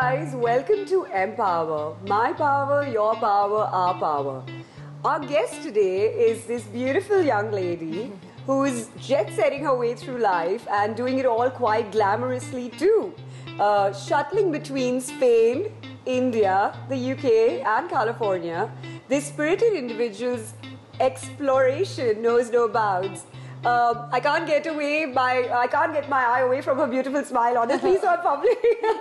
guys, welcome to Empower. My power, your power, our power. Our guest today is this beautiful young lady who is jet setting her way through life and doing it all quite glamorously too. Shuttling between Spain, India, the UK, and California, this spirited individual's exploration knows no bounds. I can't get my eye away from her beautiful smile, honestly, so I'm public.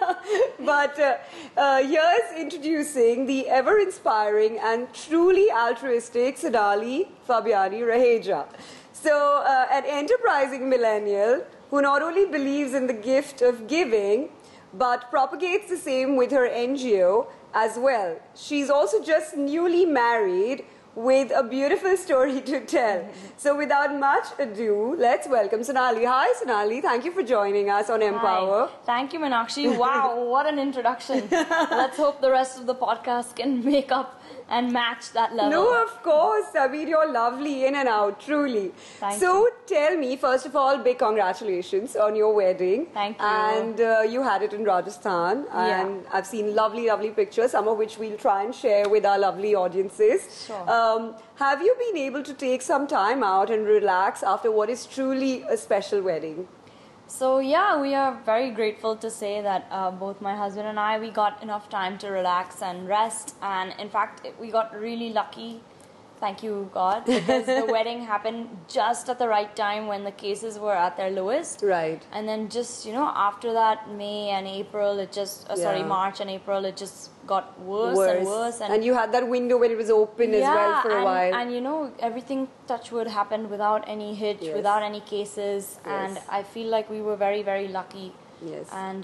But here's introducing the ever-inspiring and truly altruistic Sonali Fabiani Raheja. So, an enterprising millennial who not only believes in the gift of giving, but propagates the same with her NGO as well. She's also just newly married with a beautiful story to tell. So without much ado, let's welcome Sonali. Hi Sonali, thank you for joining us on Empower. Hi. Thank you Meenakshi. Wow, what an introduction. Let's hope the rest of the podcast can make up and match that level. No, of course. I mean, you're lovely in and out, truly. Thank you. you. Tell me, first of all, big congratulations on your wedding. Thank you. And you had it in Rajasthan. Yeah. And I've seen lovely, lovely pictures, some of which we'll try and share with our lovely audiences. Sure. Have you been able to take some time out and relax after what is truly a special wedding? So yeah, we are very grateful to say that both my husband and I, we got enough time to relax and rest. And in fact, we got really lucky. Thank you, God, because the wedding happened just at the right time when the cases were at their lowest. Right. And then just, after that, May and April, March and April, it just got worse and worse. And you had that window when it was open as well for a while. And everything, touch wood, happened without any hitch, without any cases. Yes. And I feel like we were very, very lucky. Yes. And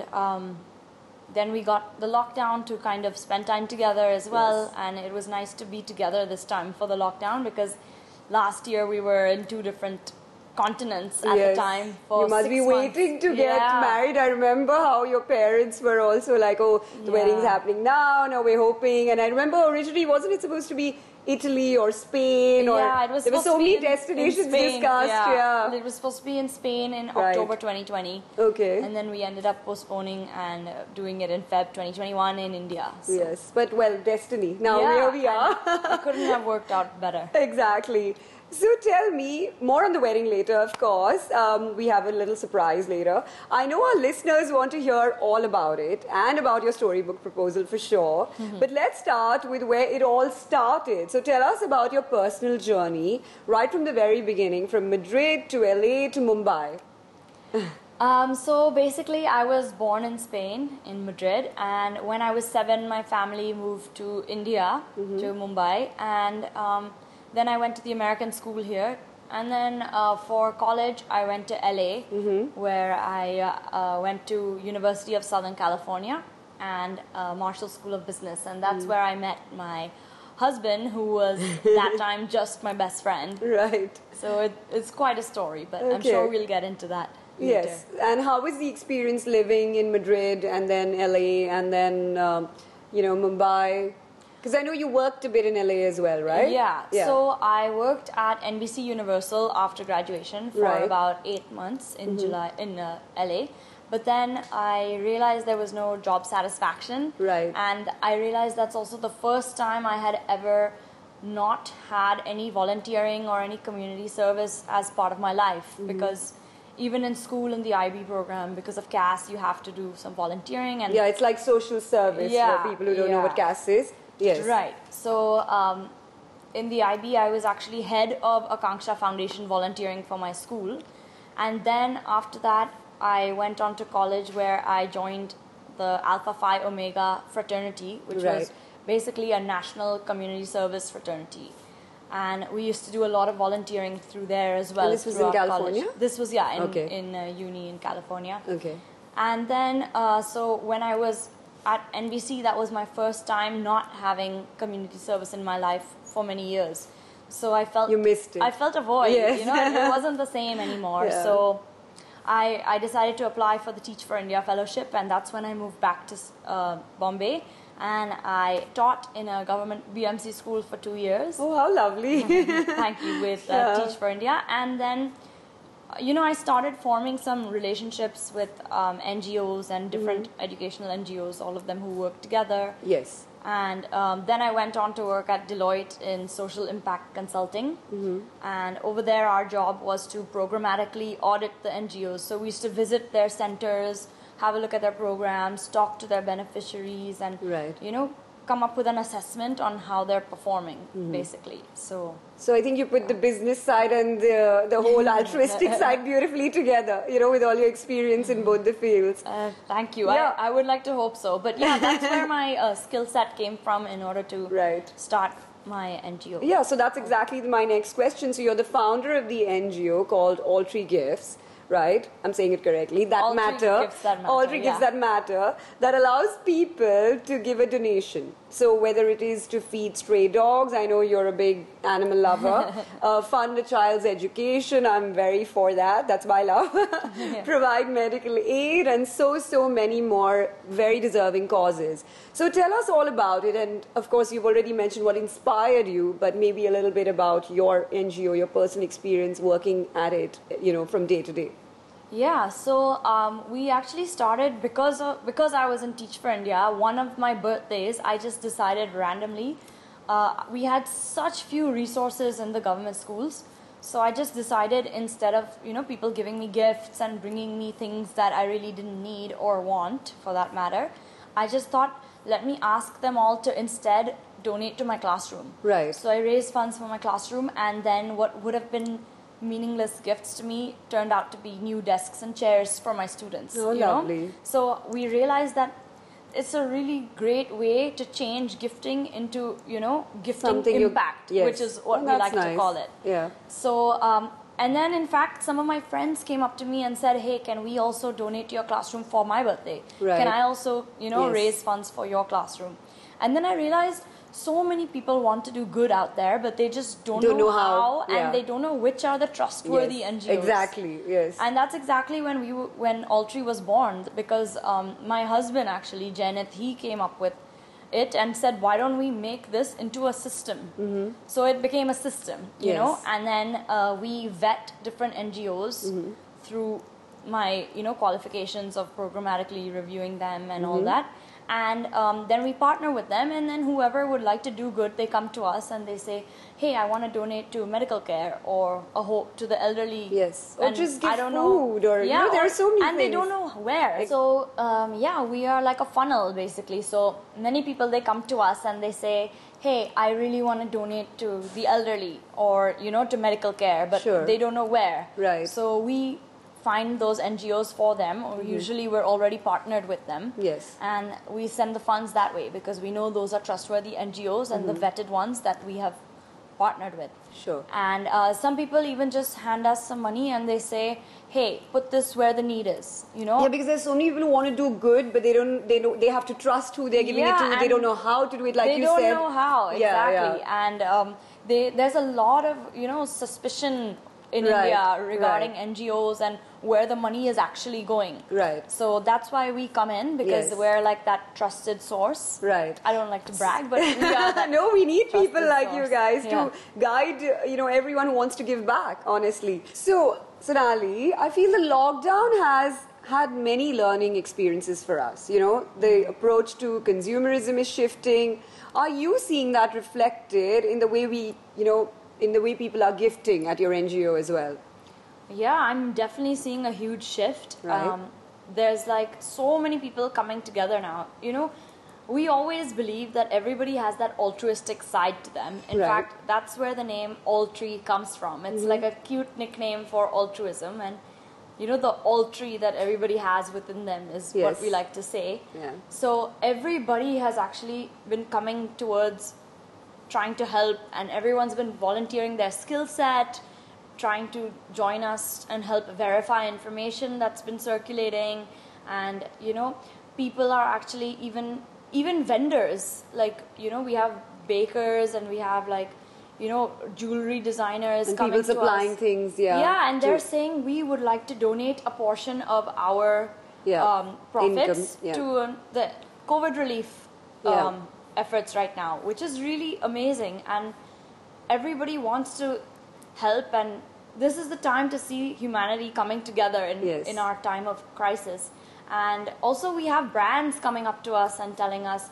then we got the lockdown to kind of spend time together as well. Yes. And it was nice to be together this time for the lockdown, because last year we were in two different continents at the time for you must 6 be months. waiting to get married. I remember how your parents were also like, oh, the wedding's happening now we're hoping. And I remember originally, wasn't it supposed to be Italy or Spain? Or it was there were so many destinations discussed. It was supposed to be in Spain in October 2020. Okay. And then we ended up postponing and doing it in Feb 2021 in India. So. Yes, but destiny. Now here we are. It couldn't have worked out better. Exactly. So tell me, more on the wedding later, of course. We have a little surprise later. I know our listeners want to hear all about it and about your storybook proposal for sure. But let's start with where it all started. So tell us about your personal journey right from the very beginning, from Madrid to LA to Mumbai. So basically, I was born in Spain, in Madrid, and when I was 7, my family moved to India, to Mumbai, and then I went to the American school here, and then for college I went to LA, where I went to University of Southern California and Marshall School of Business, and that's where I met my husband, who was that time just my best friend. Right. So it's quite a story, but I'm sure we'll get into that later. Yes. And how was the experience living in Madrid and then LA and then Mumbai? Because I know you worked a bit in LA as well, right? Yeah. So I worked at NBC Universal after graduation for about 8 months in LA. But then I realized there was no job satisfaction. Right. And I realized that's also the first time I had ever not had any volunteering or any community service as part of my life. Because even in school in the IB program, because of CAS, you have to do some volunteering. And it's like social service for people who don't know what CAS is. Yes. Right. So in the IB, I was actually head of Akanksha Foundation volunteering for my school. And then after that, I went on to college, where I joined the Alpha Phi Omega fraternity, which was basically a national community service fraternity. And we used to do a lot of volunteering through there as well. And this was in California? College. This was, in uni in California. Okay. And then, so when I was at NBC, that was my first time not having community service in my life for many years. So I felt... You missed it. I felt a void, Yes. It wasn't the same anymore. Yeah. So I decided to apply for the Teach for India Fellowship, and that's when I moved back to Bombay. And I taught in a government BMC school for 2 years. Oh, how lovely. Thank you, with Teach for India. And then I started forming some relationships with NGOs and different educational NGOs, all of them who work together. Yes. And then I went on to work at Deloitte in social impact consulting. And over there, our job was to programmatically audit the NGOs. So we used to visit their centers, have a look at their programs, talk to their beneficiaries, and Right. come up with an assessment on how they're performing, basically. So I think you put the business side and the whole altruistic side beautifully together, with all your experience in both the fields. thank you. Yeah. I would like to hope so. But yeah, that's where my skill set came from in order to Right. start my NGO. Yeah, so that's exactly my next question. So you're the founder of the NGO called All Tree Gifts, right? I'm saying it correctly. All Tree Gifts That Matter, All Tree Gifts yeah. That Matter, that allows people to give a donation. So whether it is to feed stray dogs, I know you're a big animal lover, fund a child's education, I'm very for that, that's my love, provide medical aid, and so many more very deserving causes. So tell us all about it, and of course you've already mentioned what inspired you, but maybe a little bit about your NGO, your personal experience working at it, from day to day. Yeah, so we actually started because I was in Teach for India. One of my birthdays, I just decided randomly. We had such few resources in the government schools, so I just decided instead of people giving me gifts and bringing me things that I really didn't need or want, for that matter, I just thought, let me ask them all to instead donate to my classroom. Right. So I raised funds for my classroom, and then what would have been meaningless gifts to me turned out to be new desks and chairs for my students. Oh, lovely. So we realized that it's a really great way to change gifting into, gifting Something impact, yes. which is what we That's like nice. to call it. Yeah. So, and then in fact, some of my friends came up to me and said, hey, can we also donate to your classroom for my birthday? Right. Can I also, Yes. raise funds for your classroom? And then I realized so many people want to do good out there, but they just don't know how, yeah. and they don't know which are the trustworthy Yes, NGOs. exactly, yes. And that's exactly when All Tree was born, because my husband actually, Janet, he came up with it and said, why don't we make this into a system? So it became a system, Yes. and then we vet different NGOs through my qualifications of programmatically reviewing them and all that. And then we partner with them, and then whoever would like to do good, they come to us and they say, hey, I want to donate to medical care or a hope to the elderly. Yes. Or And just give I don't food know. or, there are so many and things. they don't know where. So, we are like a funnel, basically. So many people, they come to us and they say, hey, I really want to donate to the elderly or, to medical care, but Sure. they don't know where. Right. So we find those NGOs for them, or usually we're already partnered with them. Yes. And we send the funds that way because we know those are trustworthy NGOs and the vetted ones that we have partnered with. Sure. And some people even just hand us some money and they say, hey, put this where the need is, Yeah, because there's so many people who want to do good, but they have to trust who they're giving it to. They and don't know how to do it, like you said. They don't know how, exactly. Yeah. And there's a lot of, suspicion in India regarding NGOs and where the money is actually going. Right. So that's why we come in, because Yes. we're like that trusted source. Right. I don't like to brag, but we are that. No, we need people trusted like source. you guys Yeah. to guide, everyone who wants to give back, honestly. So, Sonali, I feel the lockdown has had many learning experiences for us. The approach to consumerism is shifting. Are you seeing that reflected in the way in the way people are gifting at your NGO as well? Yeah, I'm definitely seeing a huge shift. Right. There's like so many people coming together now. We always believe that everybody has that altruistic side to them. In Right. fact, that's where the name All Tree comes from. It's like a cute nickname for altruism, and the all tree that everybody has within them is Yes. what we like to say. Yeah. So everybody has actually been coming towards trying to help, and everyone's been volunteering their skill set, trying to join us and help verify information that's been circulating. And people are actually even vendors, like we have bakers and we have like jewelry designers And coming people to supplying us. things, Yeah, and they're to- saying we would like to donate a portion of our profits Income, yeah. to the COVID relief Yeah. efforts right now, which is really amazing. And everybody wants to help, and this is the time to see humanity coming together Yes. in our time of crisis. And also we have brands coming up to us and telling us,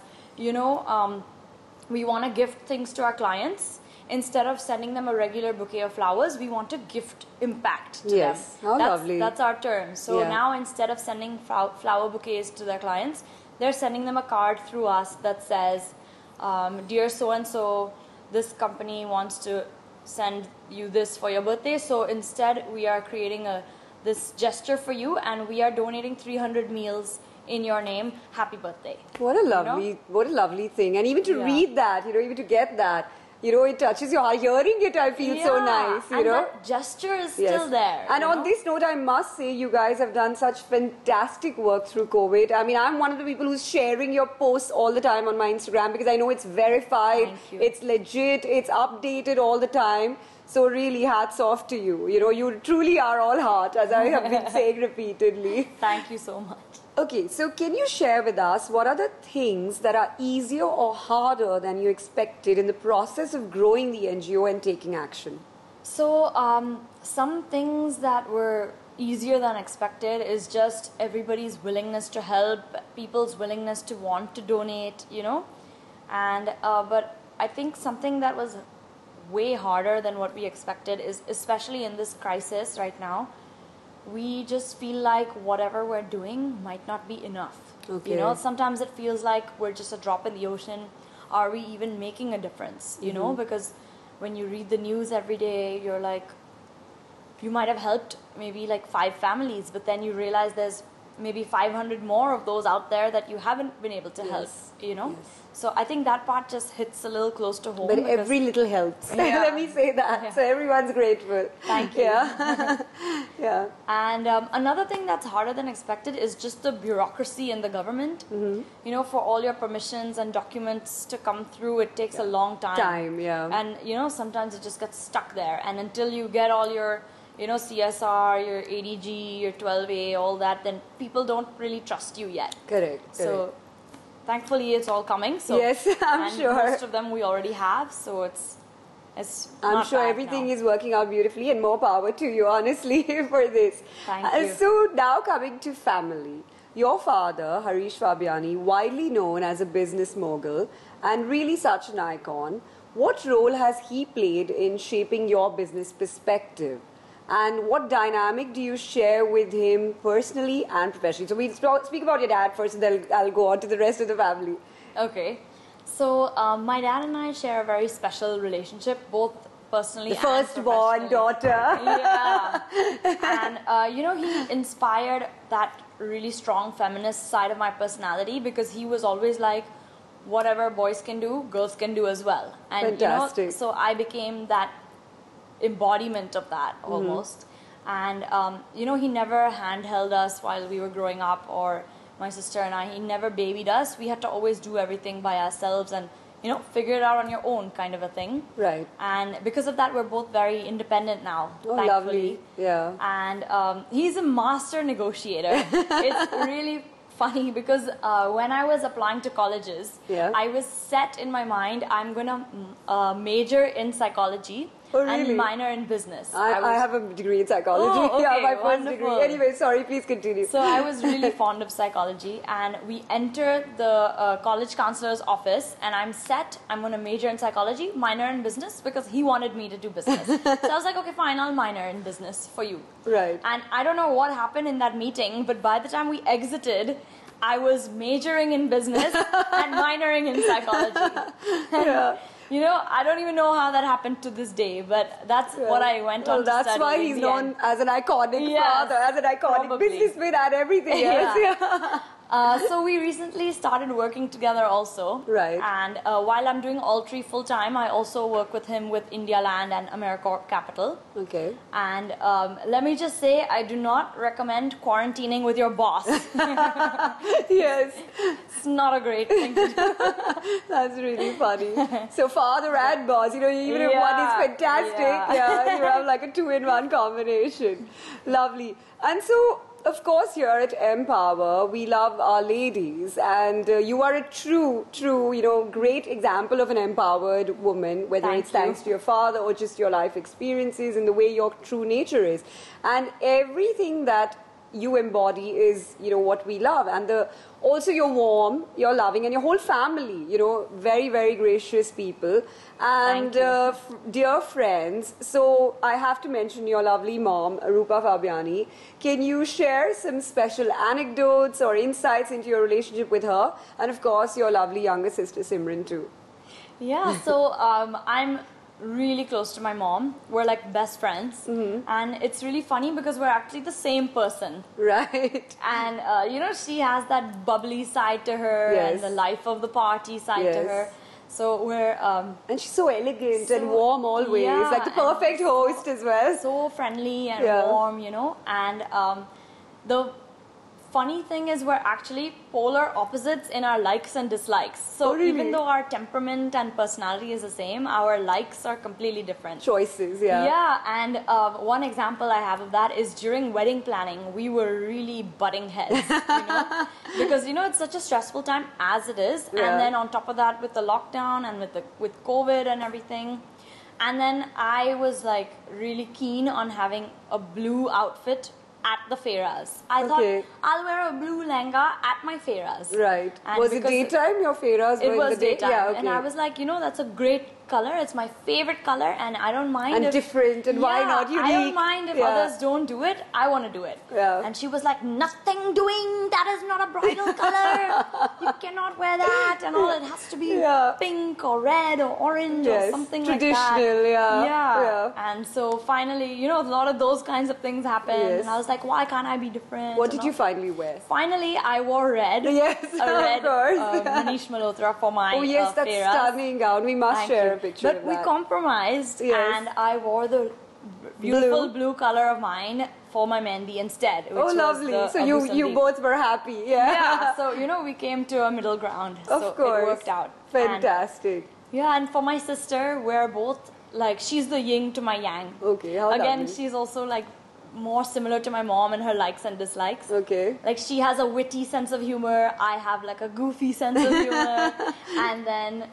we want to gift things to our clients. Instead of sending them a regular bouquet of flowers, we want to gift impact to Yes. them. How lovely. That's our term. So Yeah. now instead of sending flower bouquets to their clients, they're sending them a card through us that says, dear so-and-so, this company wants to send you this for your birthday. So instead we are creating this gesture for you, and we are donating 300 meals in your name. Happy birthday. What a lovely thing. And even to Yeah. read that, even to get that, it touches your heart. Hearing it, I feel so nice, and that gesture is still there. And on this note, I must say, you guys have done such fantastic work through COVID. I mean, I'm one of the people who's sharing your posts all the time on my Instagram because I know it's verified, Thank you. it's legit, it's updated all the time. So really, hats off to you. You truly are all heart, as I have been saying repeatedly. Thank you so much. Okay, so can you share with us what are the things that are easier or harder than you expected in the process of growing the NGO and taking action? So some things that were easier than expected is just everybody's willingness to help, people's willingness to want to donate, and but I think something that was way harder than what we expected is, especially in this crisis right now, we just feel like whatever we're doing might not be enough. Okay. Sometimes it feels like we're just a drop in the ocean. Are we even making a difference? Because when you read the news every day, you're like, you might have helped maybe like 5 families, but then you realize there's maybe 500 more of those out there that you haven't been able to help, Yes. So I think that part just hits a little close to home. But because- every little helps. Yeah. Let me say that. Yeah. So everyone's grateful. Thank you. Yeah. Yeah. And another thing that's harder than expected is just the bureaucracy in the government. Mm-hmm. For all your permissions and documents to come through, it takes a long time. And, sometimes it just gets stuck there. And until you get all your, CSR, your ADG, your 12A, all that, then people don't really trust you yet. Correct. So thankfully it's all coming. So Yes, I'm sure. Most of them we already have. So it's I'm not sure bad everything now. is working out beautifully, and more power to you, honestly, for this. Thank you. So now coming to family. Your father, Harish Fabiani, widely known as a business mogul and really such an icon, what role has he played in shaping your business perspective? And what dynamic do you share with him personally and professionally? So we'll speak about your dad first, and then I'll go on to the rest of the family. Okay. So my dad and I share a very special relationship, both personally The and firstborn professionally. daughter. Yeah. And, he inspired that really strong feminist side of my personality because he was always like, whatever boys can do, girls can do as well. And, Fantastic. so I became that embodiment of that almost. And, he never handheld us while we were growing up, or my sister and I, he never babied us. We had to always do everything by ourselves and, figure it out on your own kind of a thing. Right. And because of that, we're both very independent now, Oh, thankfully. lovely. Yeah. And he's a master negotiator. It's really funny because when I was applying to colleges, Yeah. I was set in my mind, I'm going to major in psychology Oh, really? and minor in business. I have a degree in psychology. Oh, Yeah, okay, my first degree. wonderful. Anyway, sorry, please continue. So I was really fond of psychology, and we entered the college counselor's office, and I'm going to major in psychology, minor in business, because he wanted me to do business. So I was like, okay, fine, I'll minor in business for you. Right. And I don't know what happened in that meeting, but by the time we exited, I was majoring in business and minoring in psychology. Yeah. I don't even know how that happened to this day, but that's what I went on to that's study. why in he's the known end. as an iconic Yes, father, as an iconic probably. businessman and everything else. Yeah. So we recently started working together also. Right. And while I'm doing all 3 full time, I also work with him with India Land and AmeriCorp Capital. Okay. And let me just say, I do not recommend quarantining with your boss. Yes. It's not a great thing to do. That's really funny. So father and boss, even if one is Yeah, fantastic, yeah. you have like a 2-in-1 combination. Lovely. And so of course, here at Empower, we love our ladies, and you are a true, great example of an empowered woman, whether it's thanks to your father or just your life experiences and the way your true nature is. And everything that you embody is, what we love. And also you're warm, you're loving, and your whole family, very, very gracious people. And dear friends, so I have to mention your lovely mom, Rupa Fabiani. Can you share some special anecdotes or insights into your relationship with her? And of course, your lovely younger sister, Simran, too. Yeah, so I'm really close to my mom. We're like best friends. And it's really funny because we're actually the same person. Right. And, she has that bubbly side to her and the life of the party side to her. So we're... and she's so elegant and warm always. Yeah, like the perfect host as well. So friendly and warm, And the funny thing is we're actually polar opposites in our likes and dislikes. So even though our temperament and personality is the same, our likes are completely different. Choices, Yeah, and one example I have of that is during wedding planning, we were really butting heads, because it's such a stressful time as it is, and then on top of that with the lockdown and with COVID and everything. And then I was like really keen on having a blue outfit at the fairas. I thought I'll wear a blue lehenga at my fairas. Right. And was it daytime? Your fairas were it was in the day? daytime. Yeah, okay. And I was like, that's a great color. It's my favorite color, and I don't mind. And different, and why not? Unique. I don't mind if others don't do it. I want to do it. Yeah. And she was like, nothing doing. That is not a bridal color. You cannot wear that, and all. It has to be pink or red or orange or something like that. Traditional, yeah. And so finally, a lot of those kinds of things happened, and I was like, why can't I be different? What did you finally wear? Finally, I wore red. Yes, a red, of course. Manish Malhotra for my Oh yes, that's fairas. stunning gown. We must share a picture but of that. we compromised, and I wore the beautiful blue color of mine for my mehndi instead. Which lovely. Was so you both were happy. Yeah, so we came to a middle ground. Of course. It worked out. Fantastic. And for my sister, we're both like, she's the yin to my yang. Okay, how Again, lovely. she's also like more similar to my mom in her likes and dislikes. Okay. Like she has a witty sense of humor, I have like a goofy sense of humor, and then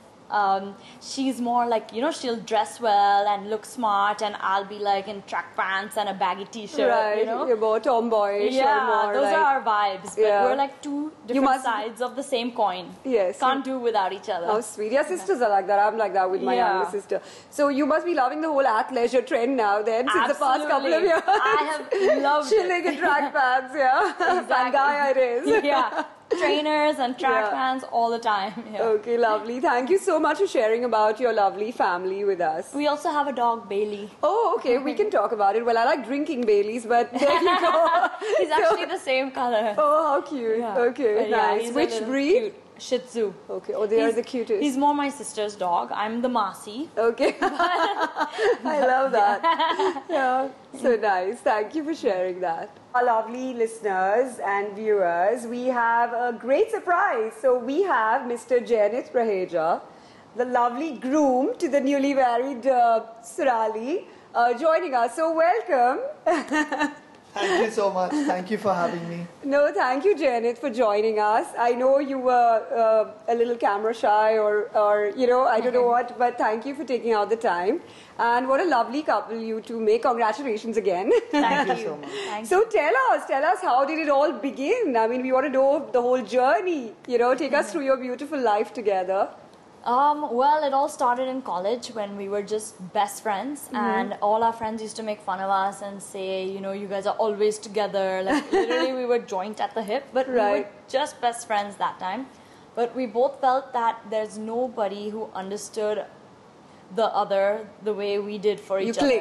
she's more like, she'll dress well and look smart, and I'll be like in track pants and a baggy t-shirt, Right, you're more tomboyish. Yeah, more those like, are our vibes, but we're like two different sides of the same coin. Yes. Can't do without each other. How sweet. Your sisters are like that. I'm like that with my younger sister. So you must be loving the whole athleisure trend now then, since the past couple of years. I have loved Chilling in track pants, Pangaya it is. Yeah. Trainers and track pants all the time. Yeah. Okay, lovely. Thank you so much for sharing about your lovely family with us. We also have a dog, Bailey. Oh, okay. We can talk about it. Well, I like drinking Baileys, but there you go. He's actually the same color. Oh, how cute. Yeah. Okay, nice. He's Which breed? Cute. Shih Tzu. Okay. Oh, they are the cutest. He's more my sister's dog. I'm the Masi. Okay. I love that. Yeah. So nice. Thank you for sharing that. Our lovely listeners and viewers, we have a great surprise. So we have Mr. Jainit Raheja, the lovely groom to the newly married Surali, joining us. So welcome. Thank you so much. Thank you for having me. No, thank you, Janet, for joining us. I know you were a little camera shy or I don't know what, but thank you for taking out the time. And what a lovely couple you two make. Congratulations again. Thank you so much. So tell us, how did it all begin? I mean, we want to know the whole journey. Take us through your beautiful life together. Well, it all started in college when we were just best friends, and all our friends used to make fun of us and say, you guys are always together. Like literally, we were joint at the hip, but we were just best friends that time. But we both felt that there's nobody who understood the other the way we did for each other.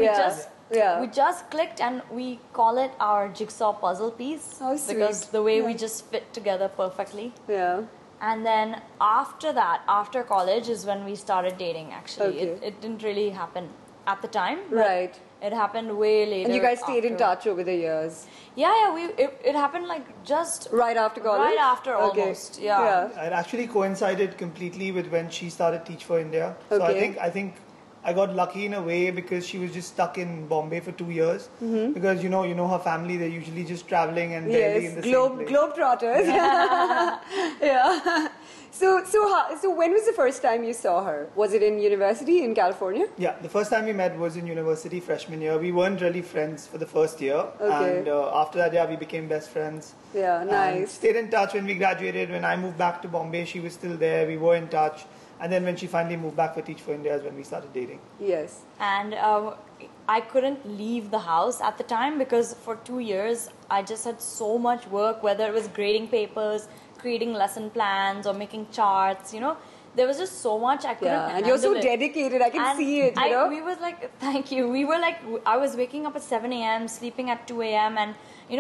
We just clicked, and we call it our jigsaw puzzle piece. How sweet. Because the way we just fit together perfectly. Yeah. And then after that, after college is when we started dating, actually. Okay. It didn't really happen at the time. Right. It happened way later. And you guys stayed in touch over the years? Yeah. It happened like just... Right after college? Right after almost, yeah. It actually coincided completely with when she started Teach for India. So Okay. I think I got lucky in a way because she was just stuck in Bombay for 2 years. Because you know her family, they're usually just traveling and barely in the same place. Globetrotters. Yeah. So when was the first time you saw her? Was it in university in California? Yeah, the first time we met was in university freshman year. We weren't really friends for the first year. Okay. And after that, yeah, we became best friends. Yeah, And nice. stayed in touch when we graduated. When I moved back to Bombay, she was still there. We were in touch. And then when she finally moved back for Teach for India is when we started dating. Yes. And I couldn't leave the house at the time because for 2 years I just had so much work, whether it was grading papers, creating lesson plans, or making charts. There was just so much I couldn't handle. And you're so it. dedicated. I can And see it. we was like, thank you. We were like, I was waking up at 7 a.m., sleeping at 2 a.m. and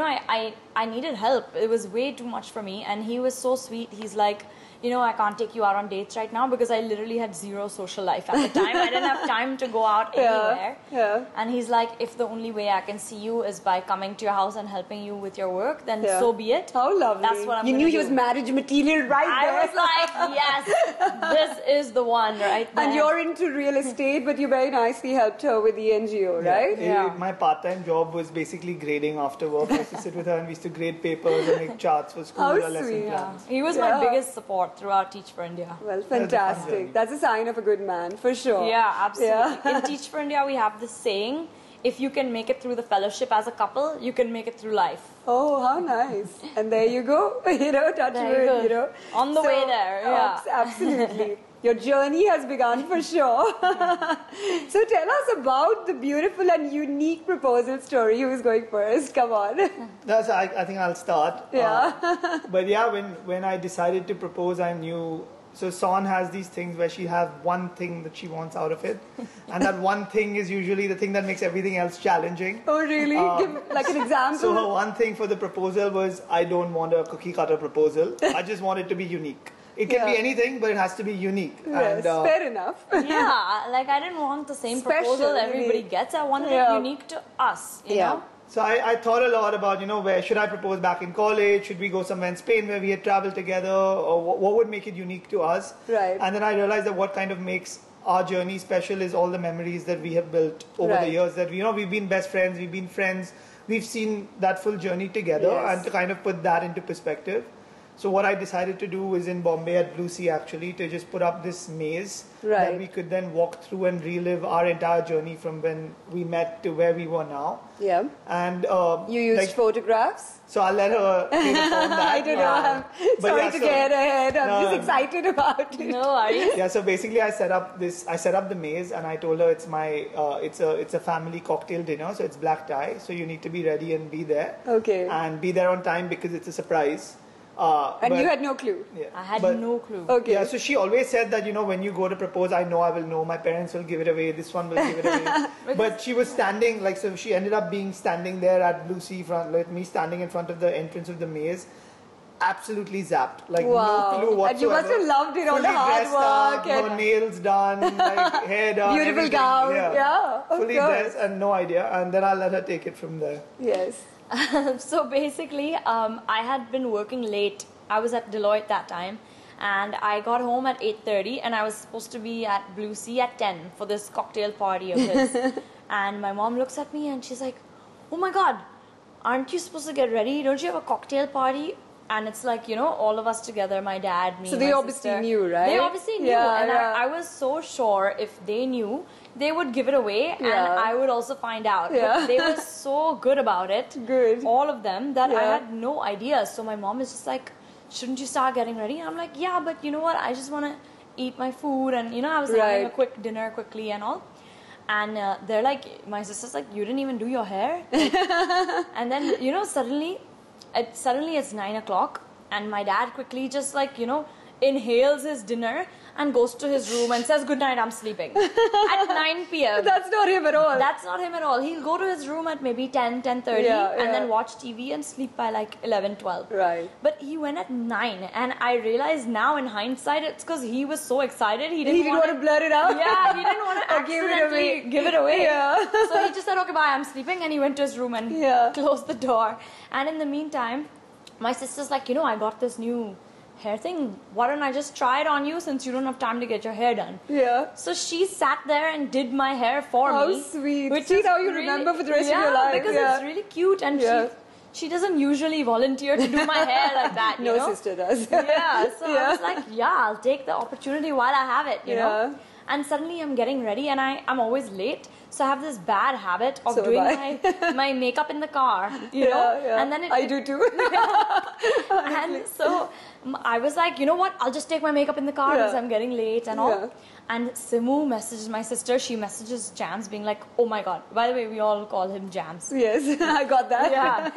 I needed help. It was way too much for me. And he was so sweet. He's like, I can't take you out on dates right now because I literally had zero social life at the time. I didn't have time to go out anywhere. Yeah. And he's like, if the only way I can see you is by coming to your house and helping you with your work, then so be it. How lovely. That's what I'm You gonna knew he do. was marriage material right there. I was like, yes, this is the one right there. And you're into real estate, but you very nicely helped her with the NGO, right? Yeah. My part-time job was basically grading after work. I used to sit with her and we used to grade papers and make charts for school How or lesson sweet. plans. He was my biggest support throughout Teach for India. Well, a fun fantastic. journey. That's a sign of a good man, for sure. Yeah, absolutely. Yeah. In Teach for India, we have this saying, if you can make it through the fellowship as a couple, you can make it through life. Oh, how nice. And there you go. Touch There you wood, go. On the way there, yeah. Absolutely. Your journey has begun for sure. So tell us about the beautiful and unique proposal story. Who's going first? Come on. I think I'll start. Yeah. But yeah, when I decided to propose, I knew. So Son has these things where she has one thing that she wants out of it, and that one thing is usually the thing that makes everything else challenging. Oh, really? Give like an example. So her one thing for the proposal was, I don't want a cookie cutter proposal. I just want it to be unique. It can be anything, but it has to be unique. Yes, And, fair enough. Yeah, like I didn't want the same Special, proposal everybody really. gets. I wanted Yeah. it unique to us, you know? So I thought a lot about, where should I propose back in college? Should we go somewhere in Spain where we had traveled together? Or what would make it unique to us? Right. And then I realized that what kind of makes our journey special is all the memories that we have built over the Right. years. That, we've been best friends, we've been friends. We've seen that full journey together, Yes. and to kind of put that into perspective. So what I decided to do was in Bombay at Blue Sea actually, to just put up this maze Right. that we could then walk through and relive our entire journey from when we met to where we were now. Yeah. And You used photographs? so I'll let her take it on that. I don't know. I'm But sorry yeah, to so- get ahead. I'm No, just no. excited about it. No worries. Yeah, so basically I set up the maze, and I told her it's my it's a family cocktail dinner, so it's black tie, so you need to be ready and be there. Okay. And be there on time because it's a surprise. And you had no clue. Yeah. I had But- no clue. Okay. Yeah, so she always said that, when you go to propose, I know I will know, my parents will give it away, this one will give it away. But she was standing, so she ended up being standing there at Blue Sea front, like me standing in front of the entrance of the maze, absolutely zapped, like Wow. no clue whatsoever. And you must have loved it, all the Fully hard dressed up, work and- no nails done, like hair done, Beautiful everything. gown, yeah, of fully course. dressed and no idea, and then I'll let her take it from there. Yes. So basically, I had been working late. I was at Deloitte that time, and I got home at 8:30, and I was supposed to be at Blue Sea at 10 for this cocktail party of his. And my mom looks at me and she's like, "Oh my God, aren't you supposed to get ready? Don't you have a cocktail party?" And it's like, all of us together, my dad, me, So they my obviously sister. knew, right? They obviously knew. Yeah, and yeah. I was so sure if they knew, they would give it away, and Yeah. I would also find out. Yeah. But they were so good about it, Good. all of them, that I Yeah. had no idea. So my mom is just like, "Shouldn't you start getting ready?" And I'm like, "Yeah, but you know what? I just want to eat my food." And, I was having a Right. quick dinner quickly and all. And they're like, my sister's like, "You didn't even do your hair?" And then, suddenly it's 9 o'clock. And my dad quickly just inhales his dinner and goes to his room and says, "Good night, I'm sleeping." At 9 p.m. That's not him at all. That's not him at all. He'll go to his room at maybe 10, 10:30 Yeah, and yeah. then watch TV and sleep by like 11, 12. Right. But he went at 9, and I realize now in hindsight it's because he was so excited. He didn't, want to blur it out? Yeah, he didn't want to Or give it accidentally away. give it away. Yeah. So he just said, "Okay, bye, I'm sleeping," and he went to his room and Yeah. closed the door. And in the meantime, my sister's like, "I got this new hair thing. Why don't I just try it on you since you don't have time to get your hair done? Yeah. So she sat there and did my hair for How me. sweet. Which See is how you really, remember for the rest of your life. Because it's really cute, and she doesn't usually volunteer to do my hair like that. No you know? sister does. Yeah. So I was like, I'll take the opportunity while I have it. You know. And suddenly I'm getting ready, and I'm always late. So I have this bad habit of doing my makeup in the car, you know. And then I do too. And so I was like, you know what? I'll just take my makeup in the car because I'm getting late and all. Yeah. And Simu messages my sister. She messages Jams, being like, "Oh my God!" By the way, we all call him Jams. Yes, I got that. Yeah.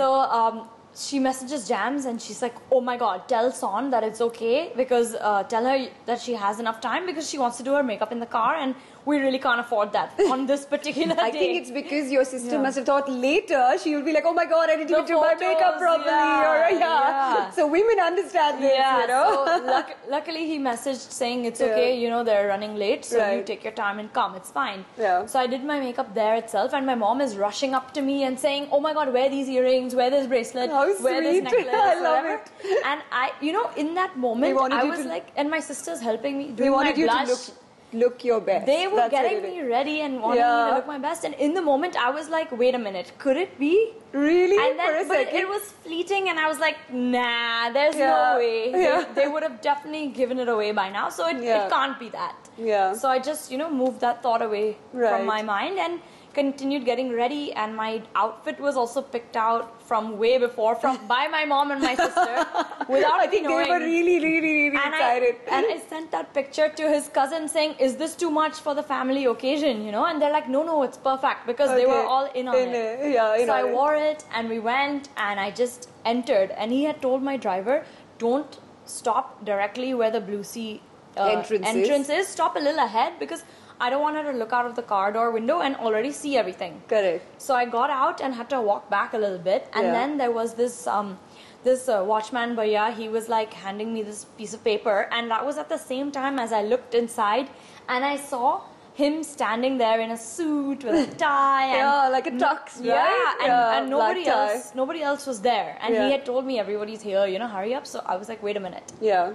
So she messages Jams, and she's like, "Oh my God! Tell Son that it's okay because tell her that she has enough time because she wants to do her makeup in the car, and we really can't afford that on this particular day." I think it's because your sister must have thought later she will be like, "Oh my God, I need to do my makeup properly." So women understand this, you know. So luckily he messaged saying it's okay, you know, they're running late, so you take your time and come, it's fine. So I did my makeup there itself, and my mom is rushing up to me and saying, "Oh my God, wear these earrings, wear this bracelet, wear this necklace." I love it. And I, you know, in that moment I was like, and my sister's helping me doing my blush. Look your best. They were getting me ready and wanting me to look my best, and in the moment I was like, wait a minute, could it be? Really? And then, but it was fleeting, and I was like, nah, there's no way. They would have definitely given it away by now, so it can't be that. So I just, you know, moved that thought away from my mind and continued getting ready, and my outfit was also picked out from way before by my mom and my sister without I think knowing. they were really excited. And I sent that picture to his cousin saying, "Is this too much for the family occasion?" You know, and they're like, "No, it's perfect," because they were all in on it. So I wore it, and we went, and I just entered, and he had told my driver, "Don't stop directly where the Blue Sea entrance is. Stop a little ahead because I don't want her to look out of the car door window and already see everything." Correct. So I got out and had to walk back a little bit, and then there was this watchman bhaiya. He was like handing me this piece of paper, and that was at the same time as I looked inside, and I saw him standing there in a suit with a tie, and like a tux, right? And nobody else was there, and he had told me everybody's here, you know, hurry up. So I was like, wait a minute.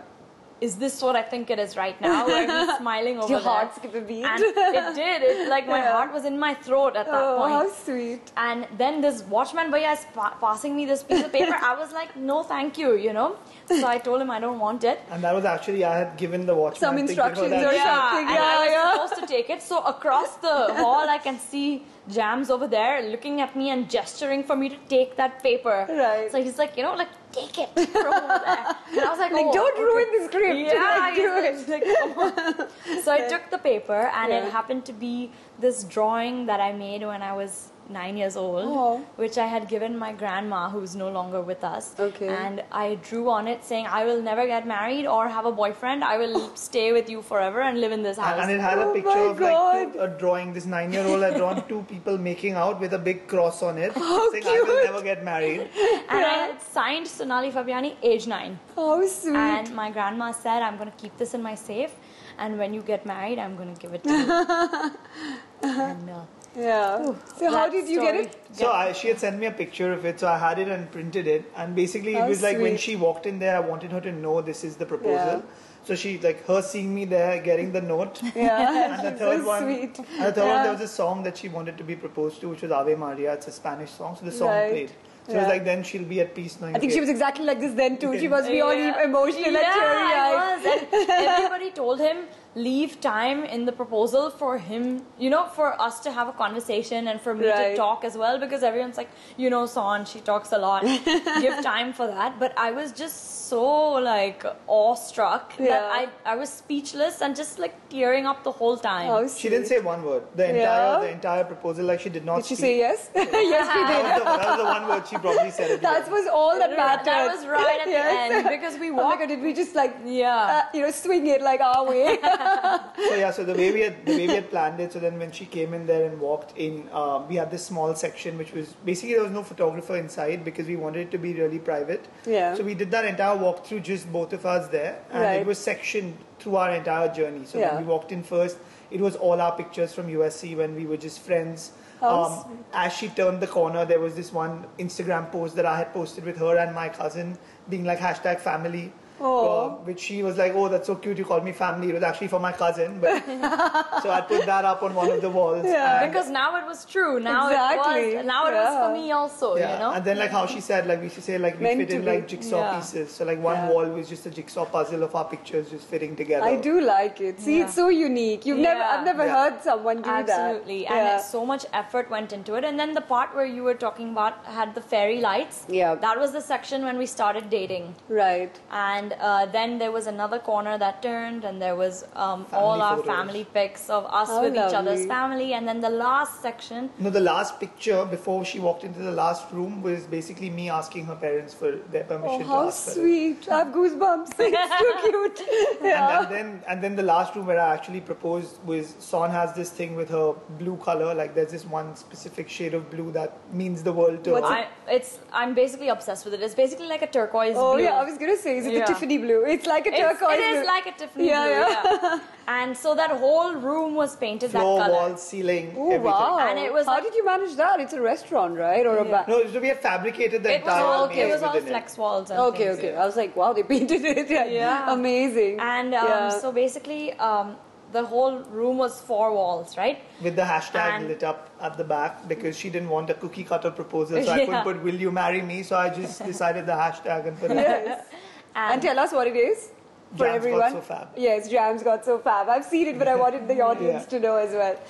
Is this what I think it is right now? Where he's smiling over your there. Your heart skipped a beat. And it did. It, like my heart was in my throat at that point. How sweet. And then this watchman bhaiya is passing me this piece of paper. I was like, no, thank you, you know. So I told him I don't want it. And that was actually, I had given the watchman some instructions or something. And I was supposed to take it. So across the hall, I can see Jams over there looking at me and gesturing for me to take that paper. Right. So he's like, you know, like, take it from over there. And I was like, don't ruin the script. Yeah, do it. Like, come on. So I took the paper, and it happened to be this drawing that I made when I was 9 years old, which I had given my grandma, who's no longer with us. And I drew on it saying, "I will never get married or have a boyfriend. I will stay with you forever and live in this house." And it had a picture of like a drawing. This 9-year-old had drawn two people making out with a big cross on it, saying, "I will never get married." And I had signed Sonali Fabiani, age 9. How sweet. And my grandma said, "I'm going to keep this in my safe, and when you get married, I'm going to give it to you." And, so how did you get it? So she had sent me a picture of it, so I had it and printed it. And basically it was like when she walked in there, I wanted her to know this is the proposal. So she, like, her seeing me there, getting the note. And the third one, there was a song that she wanted to be proposed to, which was Ave Maria. It's a Spanish song, so the song played. So it was like, then she'll be at peace knowing. I think she was exactly like this then too. She must be all emotional and teary-eyed. And everybody told him, leave time in the proposal for him, you know, for us to have a conversation and for me to talk as well, because everyone's like, you know, Son, she talks a lot. Give time for that. But I was just so like awestruck that I was speechless and just like tearing up the whole time. She didn't say one word. The entire proposal, like she did not. Did she say yes? Yes, she did. That was the one word she probably said. That was all that mattered. That was right at the end, because we walked. Oh my God, did we just like swing it like our way? So the way we had planned it. So then when she came in there and walked in, we had this small section which was basically there was no photographer inside because we wanted it to be really private. So we did that entire walk through just both of us there, and it was sectioned through our entire journey. So when we walked in first, it was all our pictures from USC when we were just friends. As she turned the corner, there was this one Instagram post that I had posted with her and my cousin being like #family. which she was like, oh, that's so cute, you called me family. It was actually for my cousin. But so I put that up on one of the walls. Yeah. Because now it was true. Now Exactly. it was for me also, Yeah, you know. and then like how she said, like we should say like we Meant fit to in be. like jigsaw Yeah. pieces. So like one wall was just a jigsaw puzzle of our pictures just fitting together. I do like it. See, it's so unique. I've never Yeah. heard someone do that. Absolutely, and so much effort went into it. And then the part where you were talking about had the fairy lights. Yeah. That was the section when we started dating. Right. And then there was another corner that turned, and there was all our photos. family pics of us How with each other's lovely. family. And then the last section, No, the last picture before she walked into the last room was basically me asking her parents for their Oh, permission to how ask her. sweet. I have goosebumps. It's too cute. Yeah. And then the last room where I actually proposed was Son has this thing with her blue color. Like there's this one specific shade of blue that means the world to her. I'm basically obsessed with it. It's basically like a turquoise Oh, blue. yeah, I was going to say, is it the Yeah. Tiffany blue? It's like a turquoise It is blue. like a Tiffany Yeah, blue, yeah. And so that whole room was painted Floor, that color. wall, ceiling, Oh, everything. wow. And it was How like- did you manage that? It's a restaurant, right? Or a bar? No, so we have fabricated the It was entire all maze it was all within flex walls. And Okay, things. okay. I was like, wow, they painted it. Yeah. Amazing. And Yeah. so basically, the whole room was 4 walls, right? With the hashtag And- lit up at the back because she didn't want a cookie cutter proposal, so I couldn't Yeah. put "Will you marry me?" So I just decided the hashtag and put it. Yes. And tell us what it is for Jams everyone. Got So Fab. Yes, Jams Got So Fab. I've seen it, but I wanted the audience to know as well.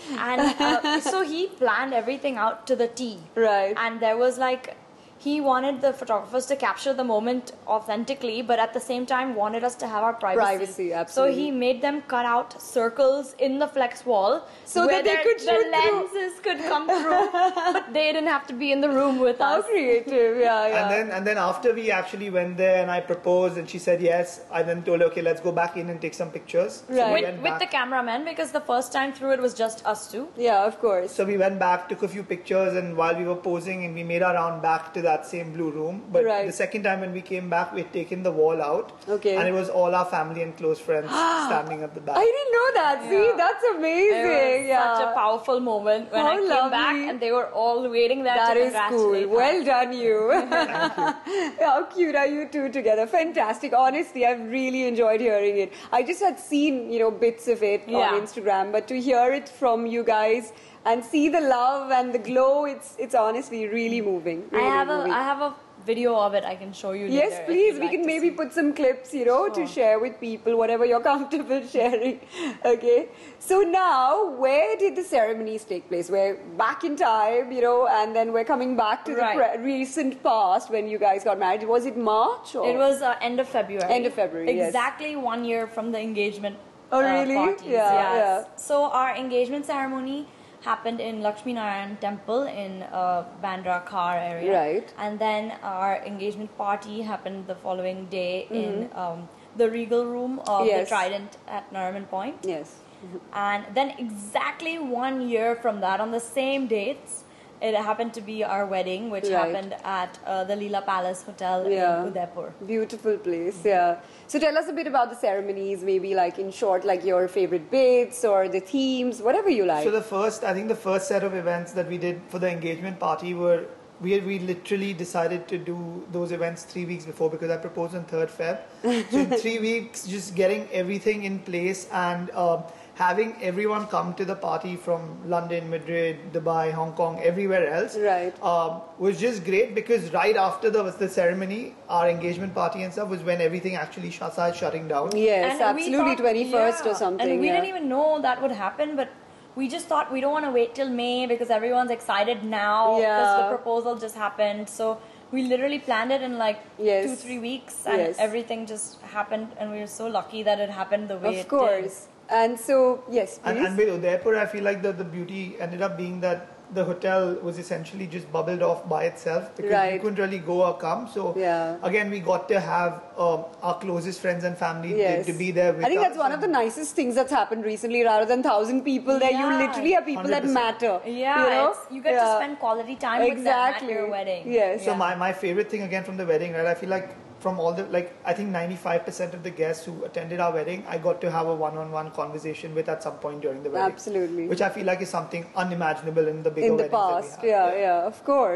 And so he planned everything out to the T. Right. And there was like, he wanted the photographers to capture the moment authentically, but at the same time wanted us to have our privacy. Privacy, absolutely. So he made them cut out circles in the flex wall So where that they could the shoot through. lenses could come through, but they didn't have to be in the room with How us. creative. Yeah, yeah. And then after we actually went there and I proposed and she said yes, I then told her, okay, let's go back in and take some pictures. So Right. we went With the back. cameraman, because the first time through it was just us two. Yeah, of course. So we went back, took a few pictures, and while we were posing, and we made our round back to that same blue room. But Right. the second time when we came back, we had taken the wall out, Okay. and it was all our family and close friends standing at the back. I didn't know that. See, Yeah. that's It amazing. was Yeah. such a powerful moment when How I came back lovely. and they were all waiting there That to is cool. congratulate us. Well done, you. How cute are you two together? Fantastic. Honestly, I've really enjoyed hearing it. I just had seen, bits of it Yeah. on Instagram, but to hear it from you guys and see the love and the glow, it's honestly really moving. I Really moving. have a video of it I can show you Yes, later if please. you'd We like can to maybe see. put some clips, to share with people, whatever you're comfortable sharing. Okay. So now, where did the ceremonies take place? We're back in time, and then we're coming back to the Right. recent past when you guys got married. Was it March? Or? It was end of February. End of February, yes. Exactly 1 year from the engagement Oh, really? parties. Yeah, yes. yeah. So our engagement ceremony happened in Lakshmi Narayan Temple in Bandra Khar area. Right. And then our engagement party happened the following day in the Regal Room of Yes. the Trident at Nariman Point. Yes. And then exactly 1 year from that, on the same dates, it happened to be our wedding, which Right. happened at the Leela Palace Hotel Yeah. in Udaipur. Beautiful place, yeah. So tell us a bit about the ceremonies, maybe like in short, like your favorite bits or the themes, whatever you like. So I think the first set of events that we did for the engagement party were, we literally decided to do those events 3 weeks before because I proposed on 3rd Feb. So in 3 weeks, just getting everything in place and having everyone come to the party from London, Madrid, Dubai, Hong Kong, everywhere else. Right. Was just great because right after the ceremony, our engagement party and stuff was when everything actually started shutting down. Yes, And we absolutely, thought- 21st or yeah. something. And we yeah. didn't even know that would happen, but we just thought we don't want to wait till May because everyone's excited now because Yeah. the proposal just happened. So we literally planned it in like Yes. 2-3 weeks, and Yes. everything just happened, and we were so lucky that it happened the way Of it course. And so, yes, please. And with Udaipur, I feel like the beauty ended up being that the hotel was essentially just bubbled off by itself because Right. you couldn't really go or come. So Yeah. again, we got to have our closest friends and family Yes. to be there with I think us. that's one of the nicest things that's happened recently. Rather than 1,000 people there, you Yeah. literally have people that 100%. matter. Yeah, you get to Yeah. spend quality time with them Exactly. at your wedding. Yes. So Yeah. my favorite thing again from the wedding, right? I feel like from all the I think 95% of the guests who attended our wedding, I got to have a one-on-one conversation with at some point during the wedding. Absolutely. Which I feel like is something unimaginable in the bigger In the weddings past, that we have. yeah, of course.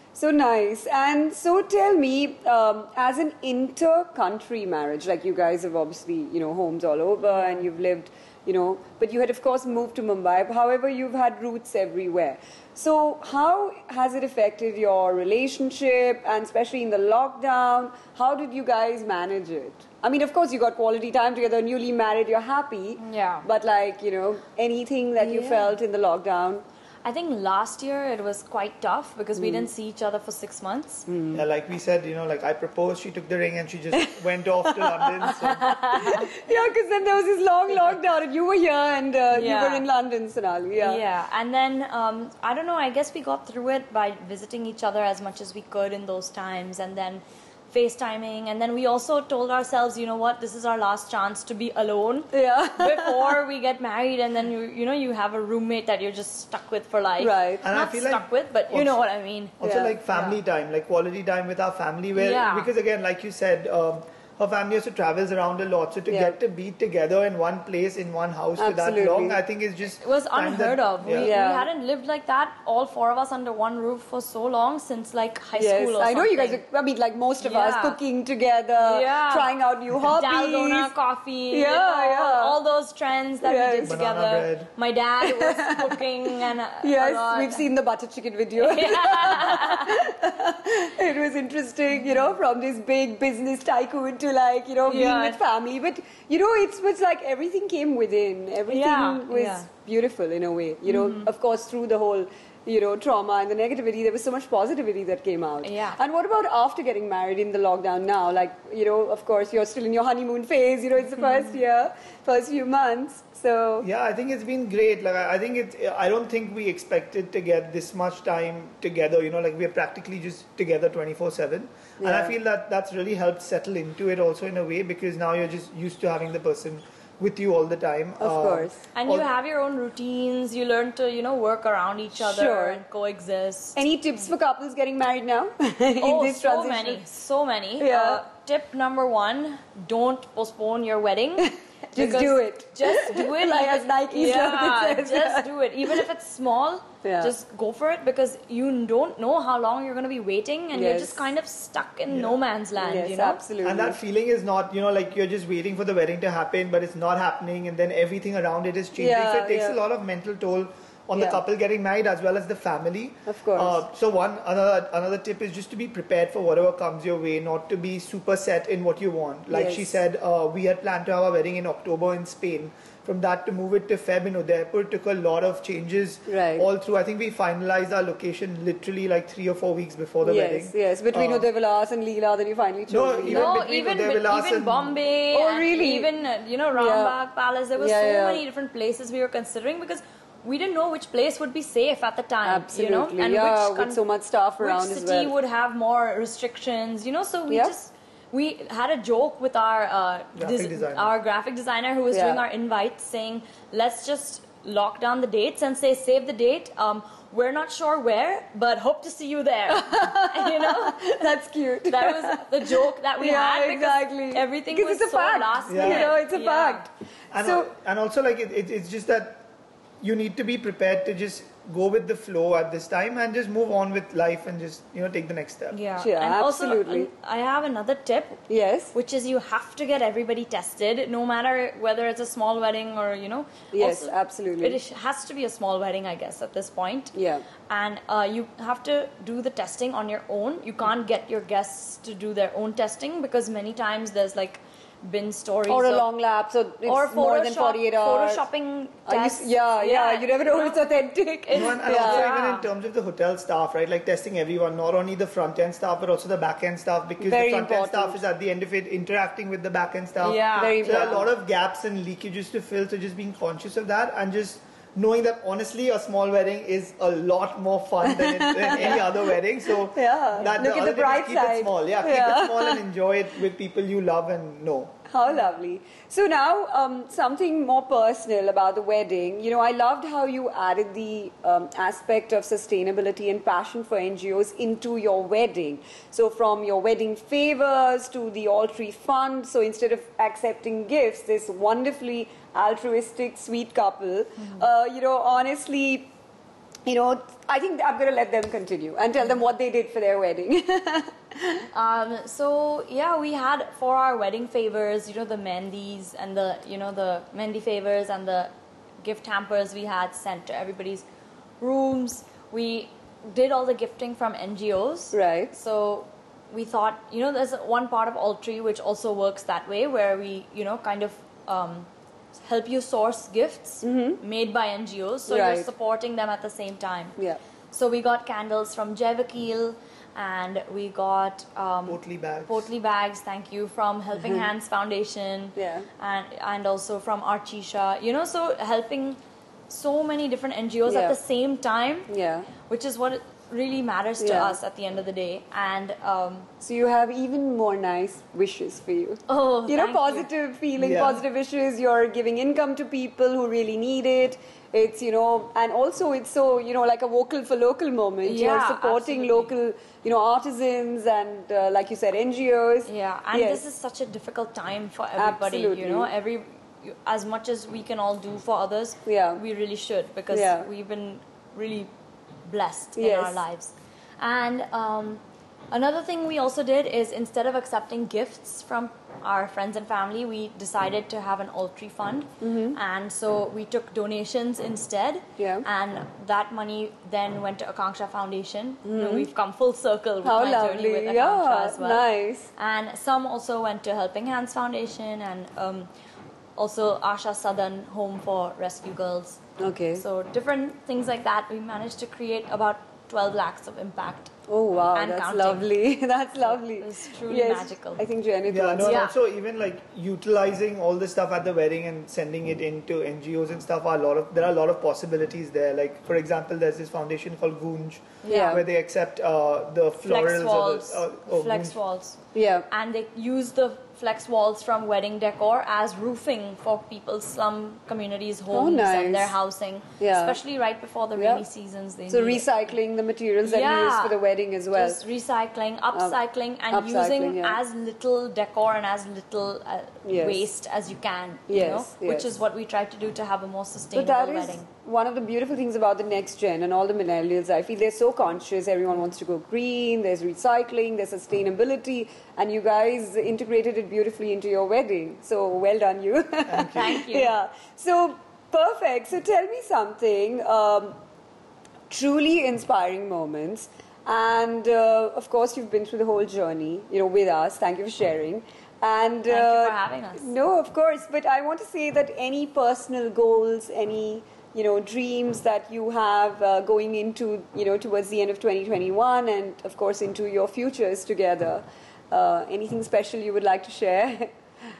So nice. And so tell me, as an inter-country marriage, like you guys have obviously, homes all over and you've lived, but you had of course moved to Mumbai. However, you've had roots everywhere. So how has it affected your relationship, and especially in the lockdown? How did you guys manage it? I mean, of course, you got quality time together, newly married, you're happy. Yeah. But anything that you felt in the lockdown? I think last year it was quite tough because we didn't see each other for 6 months. Yeah, like we said, I proposed, she took the ring and she just went off to London. So. Yeah, because then there was this long lockdown and you were here and you were in London, Sonali. Yeah, and then, I don't know, I guess we got through it by visiting each other as much as we could in those times, and then FaceTiming, and then we also told ourselves, you know what, this is our last chance to be alone before we get married, and then you have a roommate that you're just stuck with for life. Right. And Not I feel stuck with, but you know what I mean. Also like family time, like quality time with our family, where because again, like you said, her family also travels around a lot, so to get to be together in one place, in one house for that long, I think is just... It was unheard of. Yeah. We hadn't lived like that, all four of us under one roof for so long, since like high school or I know you something. guys, like most of us, cooking together, trying out new hobbies. Dalgona coffee, all those trends that we did Banana together. bread. My dad was cooking and Yes, we've seen the butter chicken video. It was interesting, from this big business tycoon to being with family. But, it was like everything came within. Everything was beautiful in a way. Of course, through the whole, trauma and the negativity, there was so much positivity that came out. Yeah. And what about after getting married in the lockdown now? Like, of course, you're still in your honeymoon phase. It's the first year, first few months. So yeah, I think it's been great. Like I think I don't think we expected to get this much time together. We're practically just together 24/7, and I feel that that's really helped settle into it also in a way, because now you're just used to having the person with you all the time. Of course. And you have your own routines. You learn to, work around each other and coexist. Any tips for couples getting married now? In this transition? So many. Yeah. Tip number 1, don't postpone your wedding. Just do it. Just do it. Like as Nike slogan says. Just do it. Even if it's small, just go for it, because you don't know how long you're going to be waiting, and you're just kind of stuck in no man's land. Yes, absolutely. And that feeling is not, like you're just waiting for the wedding to happen, but it's not happening, and then everything around it is changing. So it takes a lot of mental toll on the couple getting married as well as the family. Of course. So another tip is just to be prepared for whatever comes your way, not to be super set in what you want. Like she said, we had planned to have our wedding in October in Spain. From that to move it to Feb in Udaipur took a lot of changes all through. I think we finalized our location literally like 3 or 4 weeks before the wedding. Yes, between Uday Vilas and Leela, then you finally chose Leela. Even Bombay, oh, really? Even Rambagh Palace. There were so many different places we were considering, because we didn't know which place would be safe at the time. Absolutely, and with so much staff around which as city well. would have more restrictions, so we had a joke with our graphic designer who was doing our invites, saying, let's just lock down the dates and say, save the date. We're not sure where, but hope to see you there. That's cute. That was the joke that we had. Exactly. Everything because was it's a so fact. last minute. It's a fact. And also like it's just that you need to be prepared to just go with the flow at this time and just move on with life and just take the next step. Yeah, and absolutely. Also, I have another tip. Yes. Which is, you have to get everybody tested, no matter whether it's a small wedding or Yes, also, absolutely. It has to be a small wedding, I guess, at this point. Yeah. And you have to do the testing on your own. You can't get your guests to do their own testing, because many times there's been stories or a long lapse, or more than 48 hours. Photoshopping tests. You never know if it's authentic. And also even in terms of the hotel staff, right? Like testing everyone, not only the front end staff but also the back end staff, because Very the front end important. staff is at the end of it interacting with the back end staff. Yeah. Very So there are a important. lot of gaps and leakages to fill. So just being conscious of that and just knowing that honestly a small wedding is a lot more fun than any other wedding. So Look the at the other tip is bright keep side. it small. Keep it small and enjoy it with people you love and know. How lovely. So now, something more personal about the wedding. I loved how you added the aspect of sustainability and passion for NGOs into your wedding. So from your wedding favors to the All-Tree Fund. So instead of accepting gifts, this wonderfully altruistic, sweet couple, honestly, I think I'm going to let them continue and tell them what they did for their wedding. So yeah, we had for our wedding favors, the mehndis and the mehndi favors and the gift hampers we had sent to everybody's rooms. We did all the gifting from NGOs. Right. So we thought, there's one part of Altry which also works that way, where we, kind of help you source gifts made by NGOs, so Right. you're supporting them at the same time. Yeah. So we got candles from Jevakil, and we got Potli bags, thank you, from Helping Hands Foundation, Yeah. and also from Archisha. So helping so many different NGOs Yeah. at the same time, Yeah. which is what really matters to Yeah. us at the end of the day. And So you have even more nice wishes for you. oh, thank you. Positive feeling, Yeah. positive wishes. You're giving income to people who really need it. It's, and also it's so, like a vocal for local moment. Yeah, You're supporting absolutely. local, artisans and, like you said, NGOs. Yeah, and Yes. this is such a difficult time for everybody. Absolutely. As much as we can all do for others, Yeah. we really should, because Yeah. we've been really blessed in Yes. our lives. And another thing we also did is, instead of accepting gifts from our friends and family, we decided to have an Altry fund, and so we took donations instead. Yeah. And that money then went to Akanksha Foundation. We've come full circle with How my journey lovely. with Akanksha Yeah, as well. nice. And some also went to Helping Hands Foundation, and also Asha Sadan Home for Rescue Girls. Okay. So different things like that. We managed to create about 12 lakhs of impact. Oh, wow, and that's counting. lovely. That's lovely. It's truly Yes, magical. I think Janet Yeah, wants no, and Yeah. also even like utilizing all the stuff at the wedding and sending it into NGOs and stuff. There are a lot of possibilities there. Like, for example, there's this foundation called Gunj, Yeah. where they accept the Flex florals walls. or Flex Gunj. walls. Yeah. And they use the flex walls from wedding decor as roofing for people's slum communities' homes nice. and their housing. Yeah. Especially right before the Yeah. rainy seasons. They So need it. recycling the materials that you use Yeah. for the wedding as well. Just recycling, upcycling, and upcycling, using yeah. as little decor and as little Yes. waste as you can. Yes, Which yes. is what we try to do to have a more So sustainable that is wedding. one of the beautiful things about the next gen and all the millennials. I feel they're so conscious. Everyone wants to go green. There's recycling. There's sustainability, and you guys integrated it beautifully into your wedding. So well done, you. Thank you. Yeah. So perfect. So tell me something. Truly inspiring moments. And of course, you've been through the whole journey, with us. Thank you for sharing. And Thank you for having us. No, of course. But I want to say that any personal goals, any dreams that you have going into towards the end of 2021, and of course into your futures together. Anything special you would like to share?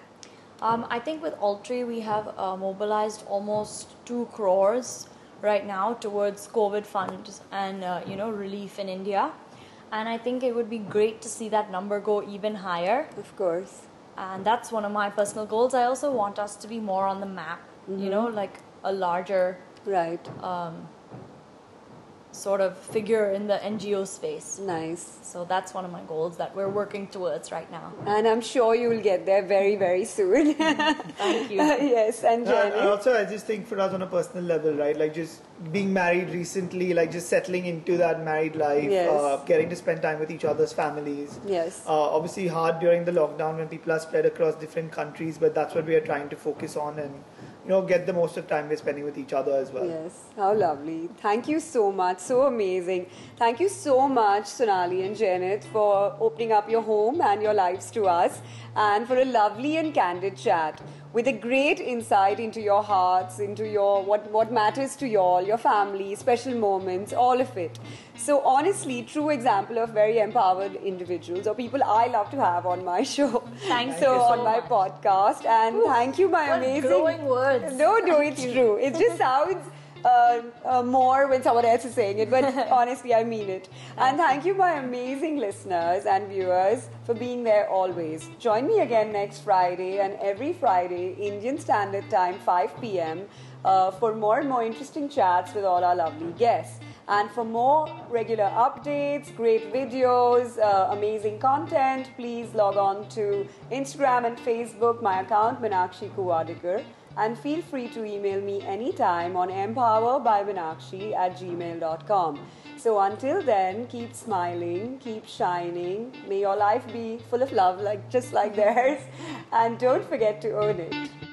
I think with Altry we have mobilized almost 2 crores right now towards COVID funds and relief in India, and I think it would be great to see that number go even higher, Of course. and that's one of my personal goals. I also want us to be more on the map, like a larger Right. sort of figure in the NGO space. Nice. So that's one of my goals that we're working towards right now. And I'm sure you will get there very, very soon. Thank you. Yes, and No, and Jenny. also, I just think for us on a personal level, right? Like just being married recently, like just settling into that married life, Yes. getting to spend time with each other's families. Yes. Obviously hard during the lockdown when people are spread across different countries, but that's what we are trying to focus on and get the most of the time we're spending with each other as well. Yes, how lovely. Thank you so much. So amazing. Thank you so much, Sonali and Janet, for opening up your home and your lives to us, and for a lovely and candid chat with a great insight into your hearts, into your what matters to you all, your family, special moments, all of it. So honestly, true example of very empowered individuals or people I love to have on my show. Thank so you so on my much. podcast. And thank you, my What amazing glowing words. No, it's true. It just sounds more when someone else is saying it, but honestly, I mean it. And thank you, my amazing listeners and viewers, for being there always. Join me again next Friday and every Friday, Indian Standard Time, 5 p.m., for more and more interesting chats with all our lovely guests. And for more regular updates, great videos, amazing content, please log on to Instagram and Facebook, my account, Meenakshi Kuwadekar. And feel free to email me anytime on empowerbymeenakshi@gmail.com. So until then, keep smiling, keep shining. May your life be full of love, just like theirs. And don't forget to own it.